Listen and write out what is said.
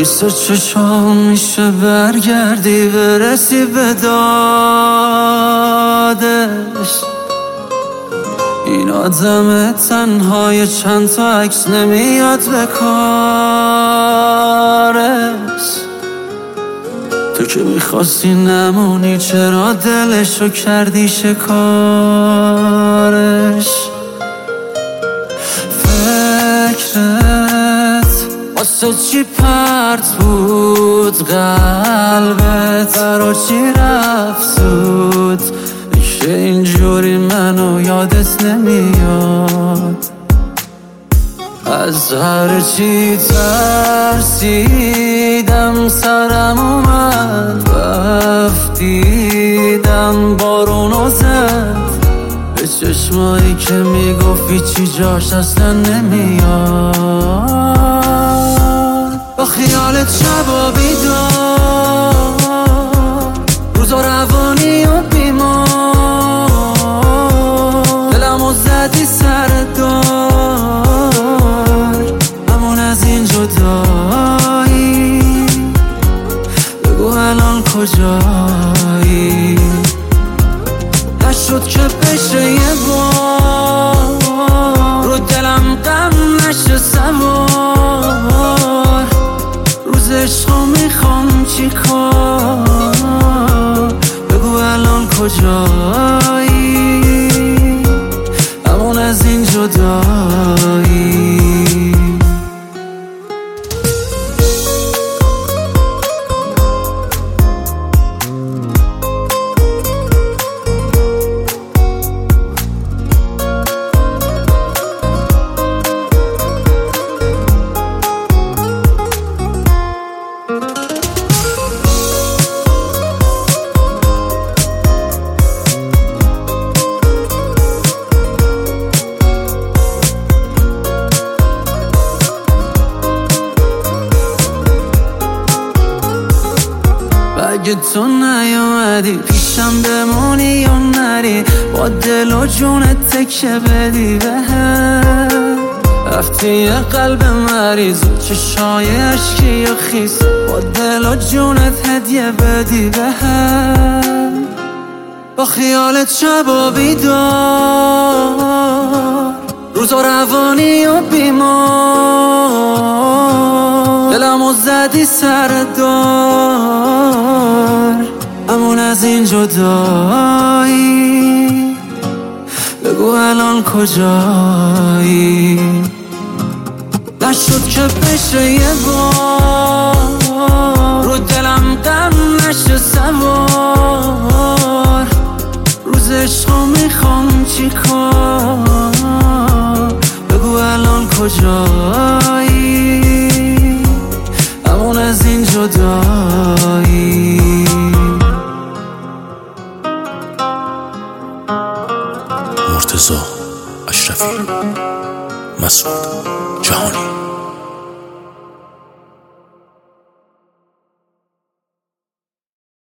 خیس چشام میشه برگردی برسی به دادش. این آدم تنهای چند تا عکس نمیاد به کارش. تو که میخواستی نمونی چرا دلشو کردی شکارش. فکرت واسه چی پرت بود قلبت، برا چی رفت زود که اینجوری منو یادت نمیاد. از هر چی ترسیدم سرم اومد رفتیدم بارونو زد به چشمایی که میگفتی چی جاش اصلا نمیاد. با خیالت شبا بیدار روزا روانی و بیمار دلمو زدی سر دار همون از این جدایی. بگو الان کجایی؟ نشد که بشه یه بار رو دلم غم نشه سوار. روز عشقو میخوام چی کار؟ بگو الان کجایی؟ همون از این جدایی. اگه تو نیومدی پیشم بمونی یا نری، با دل و جونت تکه بدی به هم. رفتی یه قلب مریض و چشای عشقی و خیس، با دل و جونت هدیه بدی به هم. با خیالت شبا بیدار روزا روانی و بیمار دلمو زدی سر دار همون از این جدایی. بگو الان کجایی؟ نشد که بشه یه بار رو دلم غم نشه سوار. روز عشقو میخوام چی کار؟ بگو الان کجایی؟ همون از این جدایی. مرتضی اشرفی، مسعود جهانی.